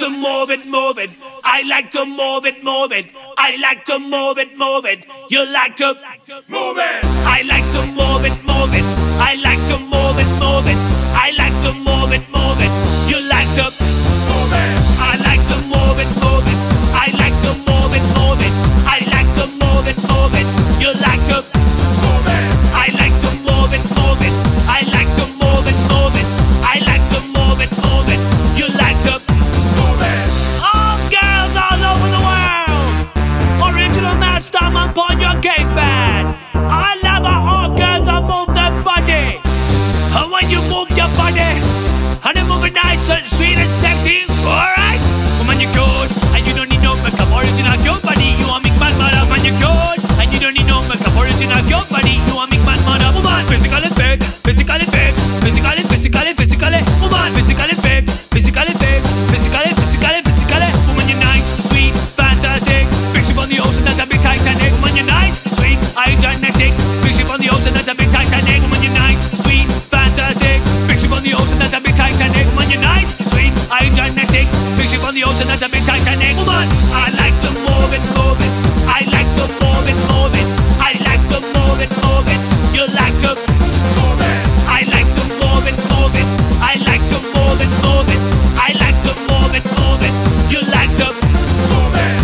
to move it, move it. I like to move it, move it. I like to move it, move it. You like to move it. I like to move it, move it. I like to move it, move it. I like to move it, move it. You like to move it. I like to move it, move it. I like to move it, move it. I like to move it, move it. You like to move it. I like to move it, move it. I like to move it, move it. I like to move it, move it. You like to move it. All girls all over the world. Original master man for your case, man. I love how all girls all move their body. And when you move your body, and you move it nice and sweet and sexy, alright? Woman, you're good, and you don't need no makeup. Original your body, you want make man mad up. Man, you're good, and you don't need no makeup. Original your body, you want make man mad up. Woman, physically fit, physically fit, physically, physically, physically. Woman, physically fit, physically fit, physically, physically, physically. Woman, you're nice, sweet, fantastic. Big ship on the ocean, that's a big Titanic. Woman, you're nice, sweet, gigantic. Big ship on the ocean, that's a big Titanic. Woman, you're nice, sweet, fantastic. Big ship on the ocean, that's a big Titanic. Woman, you're nice, sweet, gigantic. Big ship on the ocean, that's a big Titanic. Woman, I like to move it, move it. I like to move it, move it. I like to move it, move it. You like to move it. I like to move it, move it. I like to move it, move it. I like to move it, move it. You like to move it.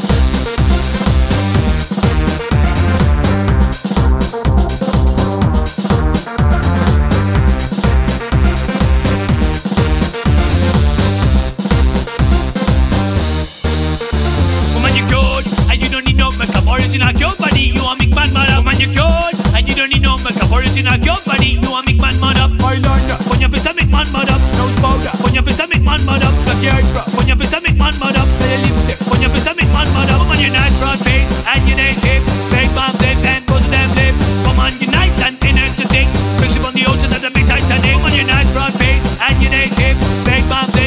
Woman, you're good, and you don't need no makeup. Original your body, you want make man mad up. Woman, you're good, and you don't need no makeup. Original your body, you want make man mad up. Eyeliner, when your face make man mad up. Nose powder, when your face make man mad up. Black eyebrow, when your face make man mad up. Little lipstick, when your face make man mad up. Woman, you're nice, broad face, and your nice hip. Big bombs, lip, and pose them lip. Woman, you're nice and energetic. Big ship on the ocean, that's a big Titanic. Woman, you're nice, broad face, and your nice hip. Big bombs,